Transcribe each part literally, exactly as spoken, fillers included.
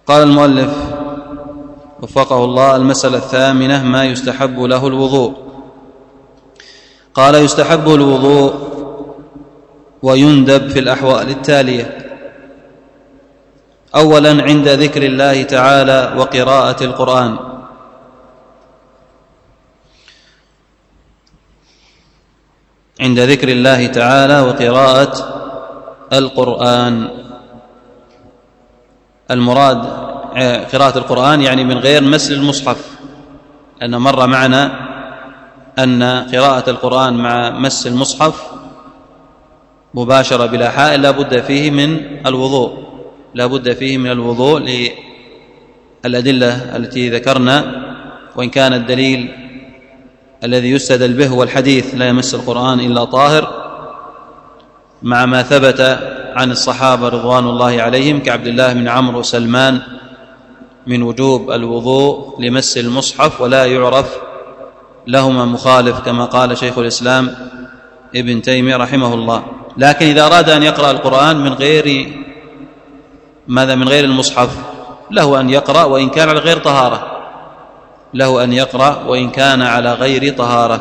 قال المؤلف وفقه الله: المسألة الثامنة: ما يستحب له الوضوء. قال: يستحب الوضوء ويندب في الأحوال التالية: أولا عند ذكر الله تعالى وقراءة القرآن، عند ذكر الله تعالى وقراءة القرآن. المراد قراءة القرآن يعني من غير مس المصحف، لأن مر معنا أن قراءة القرآن مع مس المصحف مباشرة بلا حائل لا بد فيه من الوضوء، لا بد فيه من الوضوء للأدلة التي ذكرنا، وإن كان الدليل الذي يستدل به هو الحديث: لا يمس القرآن إلا طاهر، مع ما ثبت عن الصحابة رضوان الله عليهم كعبد الله بن عمرو وسلمان من وجوب الوضوء لمس المصحف، ولا يعرف لهما مخالف كما قال شيخ الإسلام ابن تيمية رحمه الله. لكن إذا أراد أن يقرأ القرآن من غير ماذا من غير المصحف له أن يقرأ وإن كان على غير طهارة، له أن يقرأ وإن كان على غير طهارة.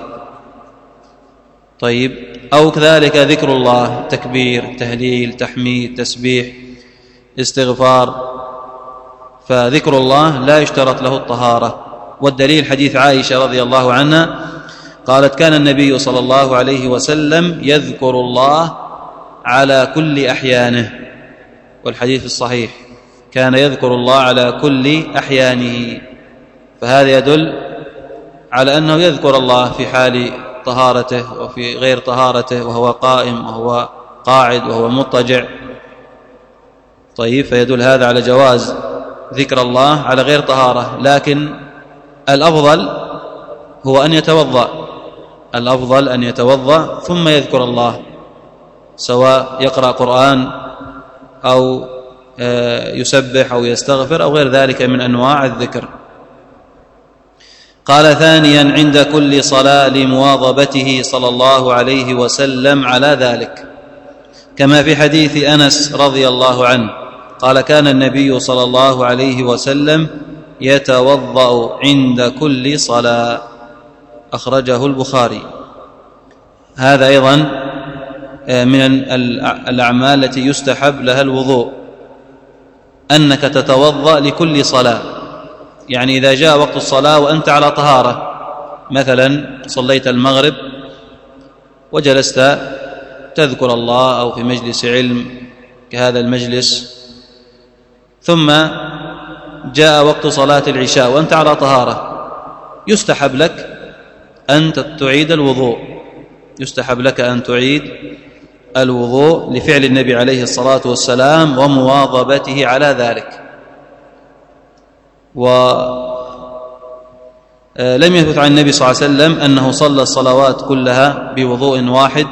طيب، أو كذلك ذكر الله، تكبير، تهليل، تحميد، تسبيح، استغفار، فذكر الله لا يشترط له الطهارة. والدليل حديث عائشة رضي الله عنها قالت: كان النبي صلى الله عليه وسلم يذكر الله على كل أحيانه، والحديث الصحيح كان يذكر الله على كل أحيانه، فهذا يدل على أنه يذكر الله في حال طهارته وفي غير طهارته، وهو قائم وهو قاعد وهو مضطجع. طيب، فيدل هذا على جواز ذكر الله على غير طهارة، لكن الأفضل هو أن يتوضأ، الأفضل أن يتوضأ ثم يذكر الله، سواء يقرأ قرآن أو يسبح أو يستغفر أو غير ذلك من أنواع الذكر. قال: ثانيا عند كل صلاة لمواظبته صلى الله عليه وسلم على ذلك، كما في حديث أنس رضي الله عنه قال: كان النبي صلى الله عليه وسلم يتوضأ عند كل صلاة، أخرجه البخاري. هذا أيضا من الأعمال التي يستحب لها الوضوء، أنك تتوضأ لكل صلاة، يعني إذا جاء وقت الصلاة وأنت على طهارة، مثلا صليت المغرب وجلست تذكر الله أو في مجلس علم كهذا المجلس، ثم جاء وقت صلاة العشاء وأنت على طهارة، يستحب لك أن تعيد الوضوء، يستحب لك أن تعيد الوضوء لفعل النبي عليه الصلاة والسلام ومواظبته على ذلك. ولم يثبت عن النبي صلى الله عليه وسلم أنه صلى الصلوات كلها بوضوء واحد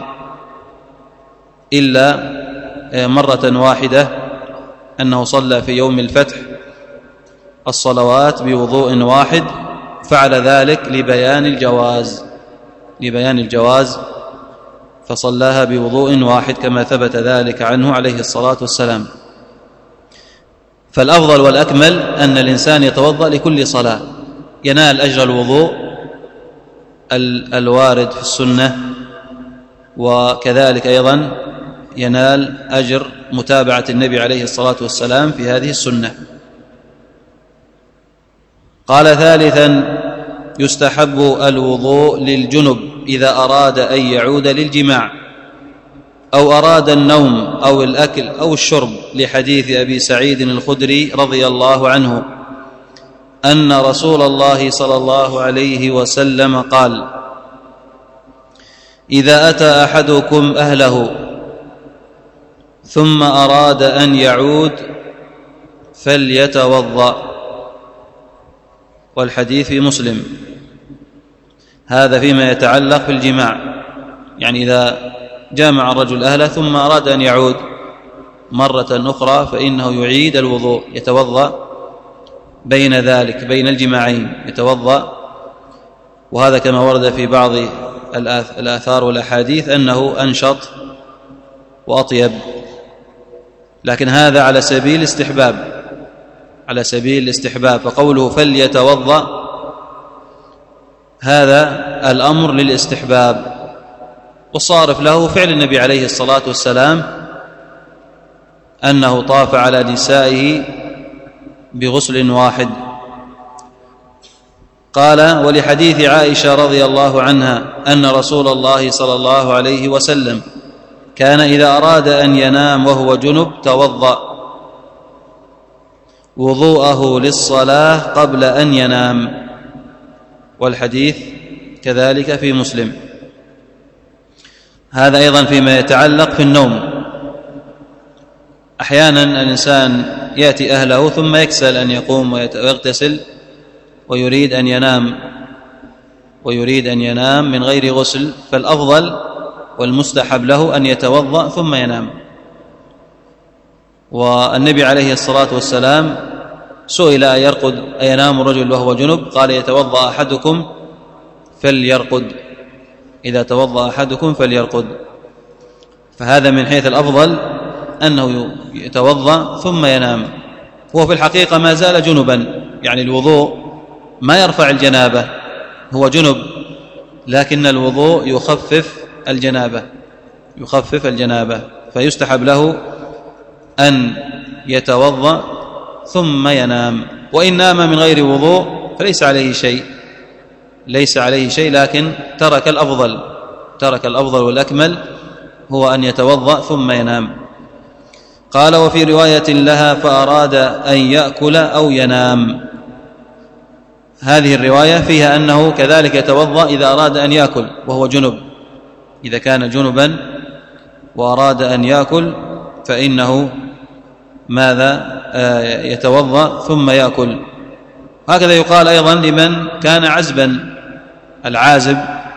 إلا مرة واحدة، أنه صلى في يوم الفتح الصلوات بوضوء واحد، فعل ذلك لبيان الجواز، لبيان الجواز فصلاها بوضوء واحد كما ثبت ذلك عنه عليه الصلاة والسلام. فالأفضل والأكمل أن الإنسان يتوضأ لكل صلاة، ينال أجر الوضوء الوارد في السنة، وكذلك أيضا ينال أجر متابعة النبي عليه الصلاة والسلام في هذه السنة. قال: ثالثا يستحب الوضوء للجنب إذا أراد أن يعود للجماع أو أراد النوم أو الأكل أو الشرب، لحديث أبي سعيد الخدري رضي الله عنه أن رسول الله صلى الله عليه وسلم قال: إذا أتى أحدكم أهله ثم أراد أن يعود فليتوضأ. والحديث في مسلم. هذا فيما يتعلق بالجماع، يعني إذا جامع الرجل أهله ثم أراد أن يعود مرة أخرى فإنه يعيد الوضوء، يتوضأ بين ذلك، بين الجماعين يتوضأ. وهذا كما ورد في بعض الآثار والأحاديث أنه أنشط وأطيب، لكن هذا على سبيل الاستحباب، على سبيل الاستحباب، فقوله فليتوضأ هذا الأمر للاستحباب، والصارف له فعل النبي عليه الصلاة والسلام أنه طاف على نسائه بغسل واحد. قال: ولحديث عائشة رضي الله عنها أن رسول الله صلى الله عليه وسلم كان إذا أراد أن ينام وهو جنب توضأ وضوءه للصلاة قبل أن ينام، والحديث كذلك في مسلم. هذا أيضا فيما يتعلق في النوم. أحيانا الإنسان يأتي أهله ثم يكسل أن يقوم ويغتسل ويريد أن ينام ويريد أن ينام من غير غسل، فالأفضل والمستحب له أن يتوضأ ثم ينام. والنبي عليه الصلاة والسلام سئل أيرقد أينام الرجل وهو جنب؟ قال: يتوضأ أحدكم فليرقد، إذا توضأ أحدكم فليرقد. فهذا من حيث الأفضل أنه يتوضأ ثم ينام، هو في الحقيقة ما زال جنبا، يعني الوضوء ما يرفع الجنابة، هو جنب لكن الوضوء يخفف الجنابة يخفف الجنابة فيستحب له أن يتوضأ ثم ينام. وإن نام من غير وضوء فليس عليه شيء ليس عليه شيء لكن ترك الأفضل ترك الأفضل والأكمل هو أن يتوضأ ثم ينام. قال: وفي رواية لها فأراد أن يأكل أو ينام. هذه الرواية فيها أنه كذلك يتوضأ إذا أراد أن يأكل وهو جنب، إذا كان جنبا وأراد أن يأكل فإنه ماذا آه يتوضأ ثم يأكل. هكذا يقال أيضا لمن كان عزبا، العازب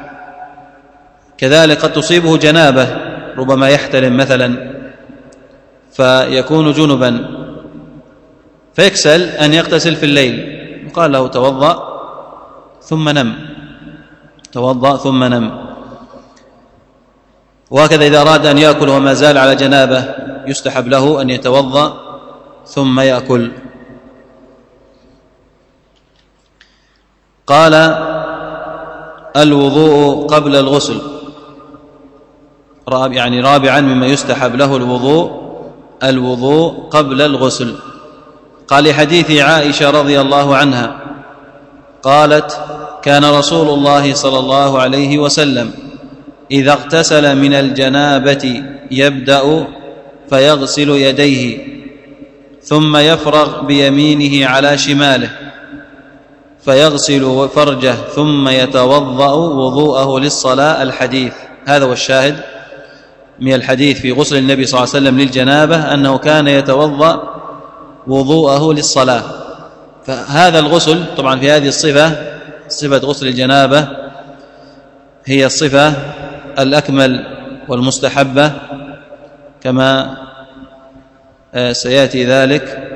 كذلك قد تصيبه جنابة، ربما يحتلم مثلا فيكون جنبا فيكسل أن يغتسل في الليل، يقال له توضأ ثم نم توضأ ثم نم. وهكذا إذا أراد أن يأكل وما زال على جنابة يستحب له أن يتوضأ ثم يأكل. قال: الوضوء قبل الغسل، يعني رابعا مما يستحب له الوضوء الوضوء قبل الغسل. قال: لحديث عائشة رضي الله عنها قالت: كان رسول الله صلى الله عليه وسلم إذا اغتسل من الجنابة يبدأ فيغسل يديه ثم يفرغ بيمينه على شماله فيغسل فرجه ثم يتوضأ وضوءه للصلاة. الحديث هذا هو الشاهد من الحديث في غسل النبي صلى الله عليه وسلم للجنابة أنه كان يتوضأ وضوءه للصلاة. فهذا الغسل طبعا في هذه الصفة، صفة غسل الجنابة، هي الصفة الأكمل والمستحبة كما سيأتي ذلك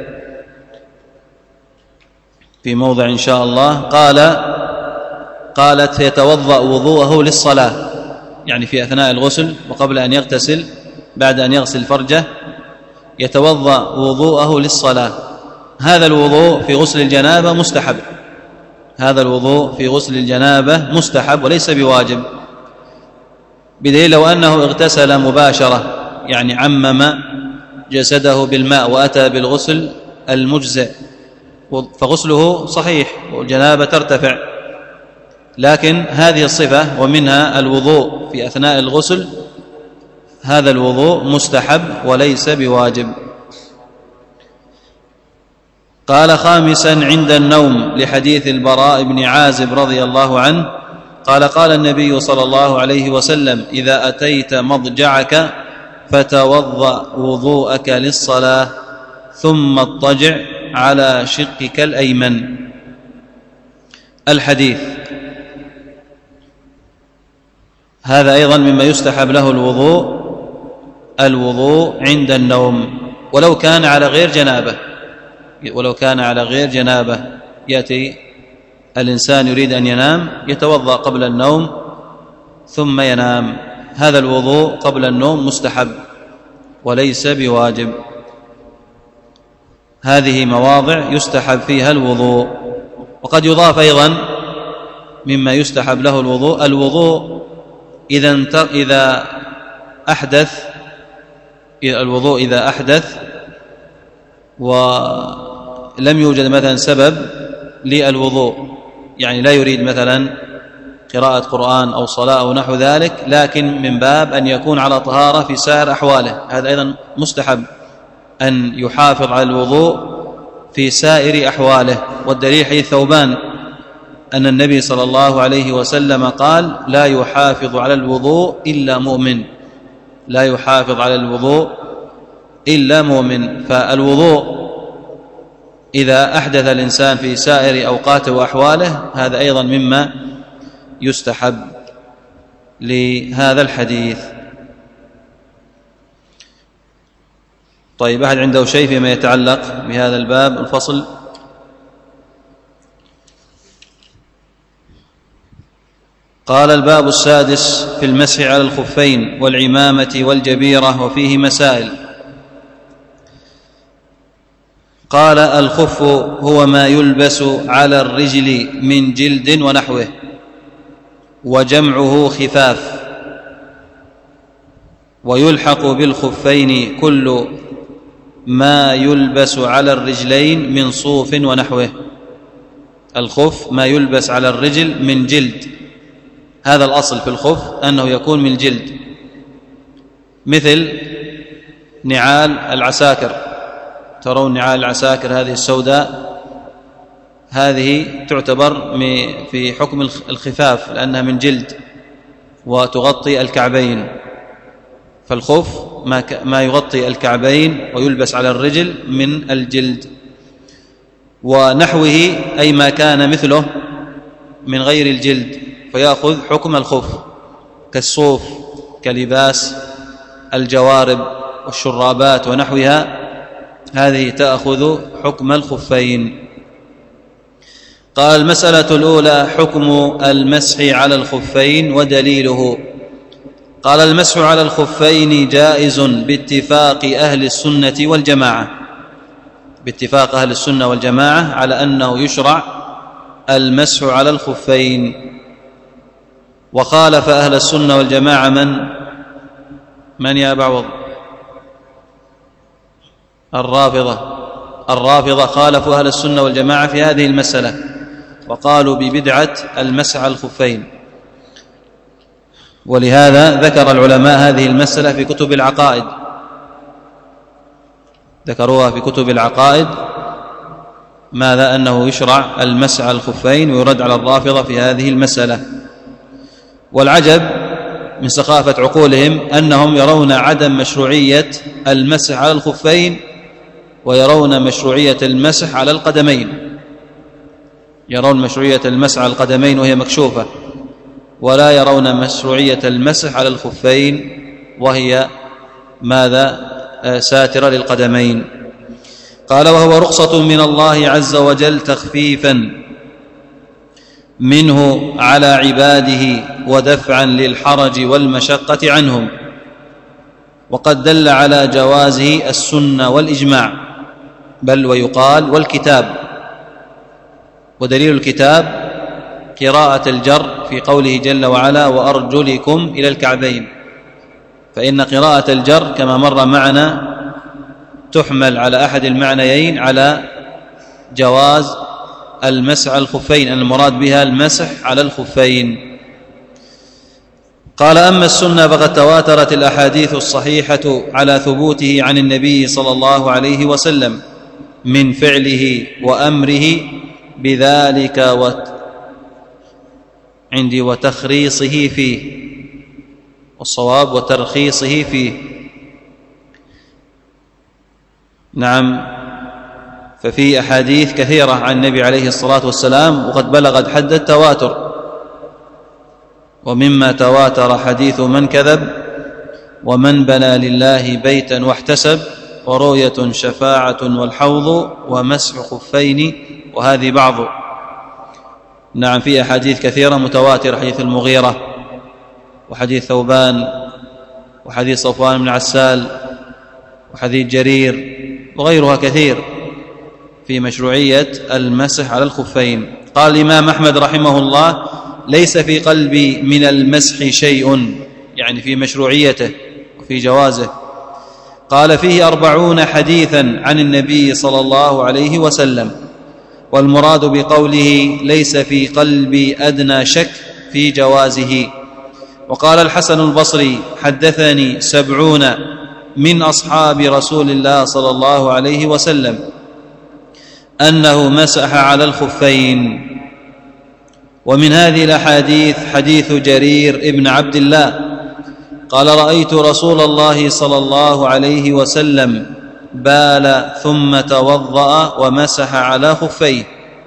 في موضع إن شاء الله. قال قالت: يتوضأ وضوءه للصلاة، يعني في أثناء الغسل وقبل أن يغتسل، بعد أن يغسل فرجه يتوضأ وضوءه للصلاة. هذا الوضوء في غسل الجنابة مستحب هذا الوضوء في غسل الجنابة مستحب وليس بواجب، بدليل لو أنه اغتسل مباشرة، يعني عمم جسده بالماء وأتى بالغسل المجزئ، فغسله صحيح والجنابة ترتفع. لكن هذه الصفة ومنها الوضوء في أثناء الغسل، هذا الوضوء مستحب وليس بواجب. قال: خامسا عند النوم، لحديث البراء بن عازب رضي الله عنه قال: قال النبي صلى الله عليه وسلم: إذا أتيت مضجعك فتوضأ وضوءك للصلاة ثم اضطجع على شقك الأيمن. الحديث هذا أيضا مما يستحب له الوضوء الوضوء عند النوم، ولو كان على غير جنابة ولو كان على غير جنابة يأتي الإنسان يريد أن ينام يتوضأ قبل النوم ثم ينام. هذا الوضوء قبل النوم مستحب وليس بواجب. هذه مواضع يستحب فيها الوضوء. وقد يضاف أيضا مما يستحب له الوضوء الوضوء إذا إذا أحدث الوضوء إذا أحدث ولم يوجد مثلا سبب للوضوء، يعني لا يريد مثلا قراءة قرآن أو صلاة أو نحو ذلك، لكن من باب أن يكون على طهارة في سائر أحواله، هذا أيضا مستحب أن يحافظ على الوضوء في سائر أحواله. والدليل حديث ثوبان أن النبي صلى الله عليه وسلم قال: لا يحافظ على الوضوء إلا مؤمن، لا يحافظ على الوضوء إلا مؤمن. فالوضوء إذا أحدث الإنسان في سائر أوقاته وأحواله هذا أيضا مما يستحب لهذا الحديث. طيب، أحد عنده شيء فيما يتعلق بهذا الباب الفصل؟ قال: الباب السادس في المسح على الخفين والعمامة والجبيرة، وفيه مسائل. قال: الخف هو ما يلبس على الرجل من جلد ونحوه، وجمعه خفاف، ويلحق بالخفين كل ما يلبس على الرجلين من صوف ونحوه. الخف ما يلبس على الرجل من جلد، هذا الأصل في الخف أنه يكون من جلد، مثل نعال العساكر، ترون نعال العساكر هذه السوداء، هذه تعتبر في حكم الخفاف لأنها من جلد وتغطي الكعبين. فالخف ما يغطي الكعبين ويلبس على الرجل من الجلد. ونحوه أي ما كان مثله من غير الجلد فيأخذ حكم الخف، كالصوف، كلباس الجوارب والشرابات ونحوها، هذه تأخذ حكم الخفين. قال: المسألة الأولى حكم المسح على الخفين ودليله. قال: المسح على الخفين جائز باتفاق أهل السنة والجماعة، باتفاق أهل السنة والجماعة على أنه يشرع المسح على الخفين. وخالف أهل السنة والجماعة من من يا بعوض؟ الرافضة. الرافضة خالفوا أهل السنة والجماعة في هذه المسألة، وقالوا ببدعة المسح على الخفين. ولهذا ذكر العلماء هذه المسألة في كتب العقائد، ذكروها في كتب العقائد، ماذا؟ أنه يشرع المسح على الخفين، ويرد على الرافضة في هذه المسألة. والعجب من سخافة عقولهم أنهم يرون عدم مشروعية المسح على الخفين ويرون مشروعية المسح على القدمين، يرون مشروعية المسح على القدمين وهي مكشوفة، ولا يرون مشروعية المسح على الخفين وهي ماذا؟ ساترة للقدمين. قال: وهو رخصة من الله عز وجل تخفيفا منه على عباده ودفعا للحرج والمشقة عنهم. وقد دل على جوازه السنة والإجماع، بل ويقال والكتاب. ودليل الكتاب قراءة الجر في قوله جل وعلا: وأرجلكم إلى الكعبين، فإن قراءة الجر كما مر معنا تحمل على أحد المعنيين، على جواز المسح على الخفين، أن المراد بها المسح على الخفين. قال: أما السنة فقد تواترت الأحاديث الصحيحة على ثبوته عن النبي صلى الله عليه وسلم من فعله وأمره بذلك وت... عندي وتخريصه فيه، والصواب وترخيصه فيه. نعم، ففي أحاديث كثيرة عن النبي عليه الصلاة والسلام وقد بلغت حد التواتر. ومما تواتر حديث من كذب، ومن بنى لله بيتا واحتسب، ورؤية شفاعة والحوض، ومسح خفين، وهذه بعض. نعم، في أحاديث كثيرة متواترة، حديث المغيرة، وحديث ثوبان، وحديث صفوان بن عسال، وحديث جرير، وغيرها كثير في مشروعية المسح على الخفين. قال الإمام أحمد رحمه الله: ليس في قلبي من المسح شيء، يعني في مشروعيته وفي جوازه. قال: فيه أربعون حديثا عن النبي صلى الله عليه وسلم، والمراد بقوله ليس في قلبي أدنى شك في جوازه. وقال الحسن البصري: حدثني سبعون من أصحاب رسول الله صلى الله عليه وسلم أنه مسح على الخفين. ومن هذه الأحاديث حديث جرير ابن عبد الله قال: رأيت رسول الله صلى الله عليه وسلم بال ثم توضأ ومسح على خفيه.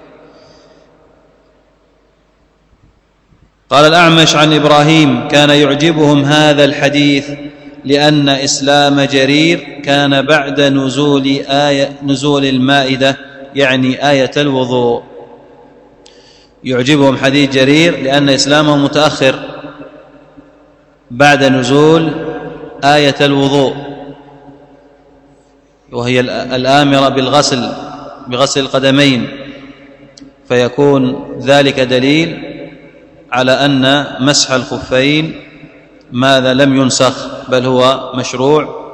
قال الأعمش عن إبراهيم: كان يعجبهم هذا الحديث لأن إسلام جرير كان بعد نزول آية نزول المائدة، يعني آية الوضوء. يعجبهم حديث جرير لأن إسلامه متأخر بعد نزول آية الوضوء، وهي الآمرة بالغسل بغسل القدمين، فيكون ذلك دليل على أن مسح الخفين ماذا لم ينسخ، بل هو مشروع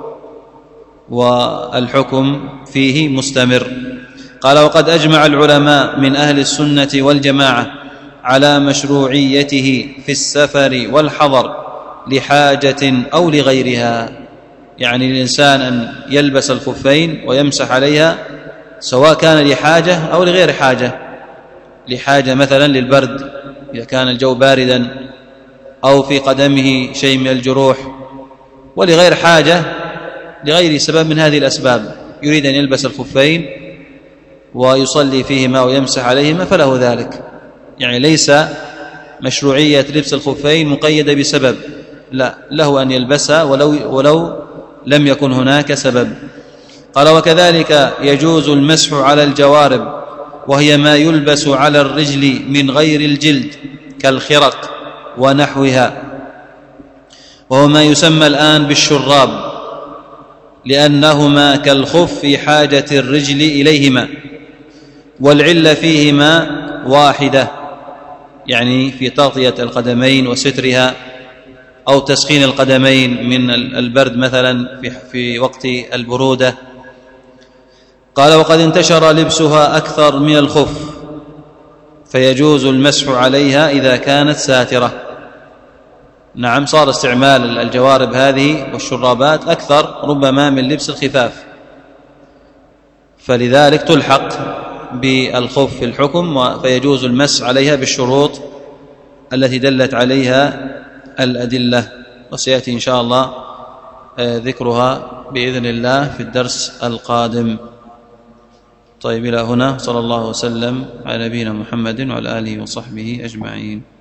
والحكم فيه مستمر. قال: وقد أجمع العلماء من أهل السنة والجماعة على مشروعيته في السفر والحضر لحاجة أو لغيرها، يعني الإنسان أن يلبس الخفين ويمسح عليها سواء كان لحاجة أو لغير حاجة. لحاجة مثلا للبرد إذا كان الجو باردا، أو في قدمه شيء من الجروح، ولغير حاجة لغير سبب من هذه الأسباب يريد أن يلبس الخفين ويصلي فيهما ويمسح عليهما فله ذلك. يعني ليس مشروعية لبس الخفين مقيدة بسبب، لا، له أن يلبسها ولو, ولو لم يكن هناك سبب. قال: وكذلك يجوز المسح على الجوارب، وهي ما يلبس على الرجل من غير الجلد كالخرق ونحوها، وهو ما يسمى الآن بالشراب، لأنهما كالخف في حاجة الرجل إليهما، والعلة فيهما واحدة، يعني في تغطية القدمين وسترها، أو تسخين القدمين من البرد مثلا في وقت البرودة. قال: وقد انتشر لبسها أكثر من الخف، فيجوز المسح عليها إذا كانت ساترة. نعم، صار استعمال الجوارب هذه والشرابات أكثر ربما من لبس الخفاف، فلذلك تلحق بالخف في الحكم، فيجوز المسح عليها بالشروط التي دلت عليها الأدلة، وسيأتي إن شاء الله ذكرها بإذن الله في الدرس القادم. طيب، إلى هنا، صلى الله وسلم على نبينا محمد وعلى آله وصحبه أجمعين.